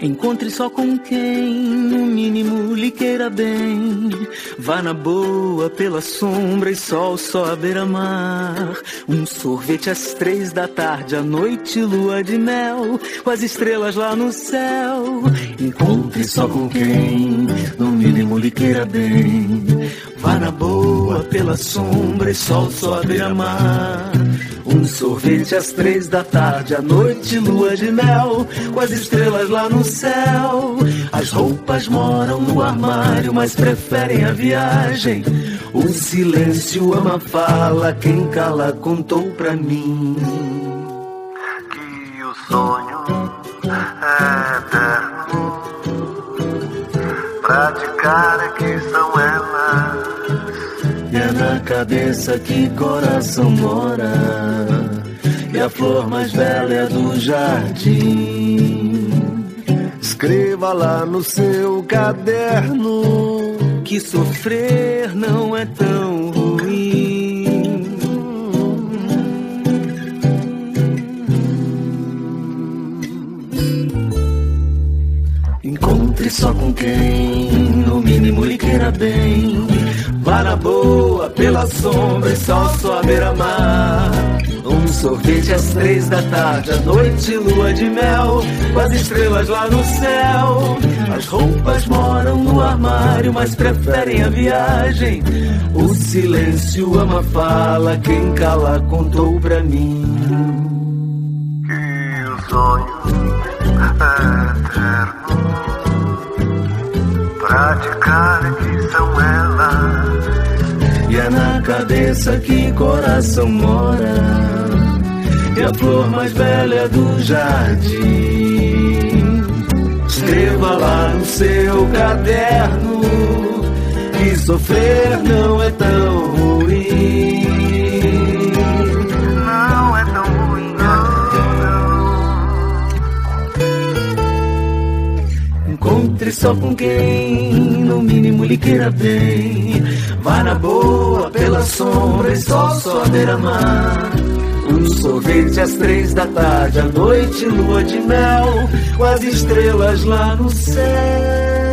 Encontre só com quem, no mínimo, lhe queira bem. Vá na boa, pela sombra e sol só à beira-mar. Um sorvete às 3 da tarde, à noite, lua de mel, com as estrelas lá no céu. Encontre só com quem, no mínimo, lhe queira bem. Vá na boa, pela sombra e sol só à beira-mar. Um sorvete às 3 da tarde, à noite, lua de mel, com as estrelas lá no céu. As roupas moram no armário, mas preferem a viagem. O silêncio ama fala, quem cala contou pra mim que o sonho é eterno. Praticar é que são elas. E é na cabeça que coração mora, e a flor mais bela é do jardim. Escreva lá no seu caderno que sofrer não é tão ruim. Encontre só com quem, no mínimo, lhe queira bem. Vá na boa, pela sombra e sol só à beira-mar. Um sorvete às 3 da tarde, à noite, lua de mel, com as estrelas lá no céu. As roupas moram no armário, mas preferem a viagem. O silêncio ama fala, quem cala contou pra mim que o sonho é eterno. Praticar é que são elas. E é na cabeça que coração mora, e a flor mais velha é do jardim. Escreva lá no seu caderno que sofrer não é tão ruim. Não é tão ruim, não. Encontre só com quem, no mínimo, lhe queira bem. Vá na boa, pela sombra e sol só à beira-mar. Um sorvete às 3 da tarde, à noite, lua de mel, com as estrelas lá no céu.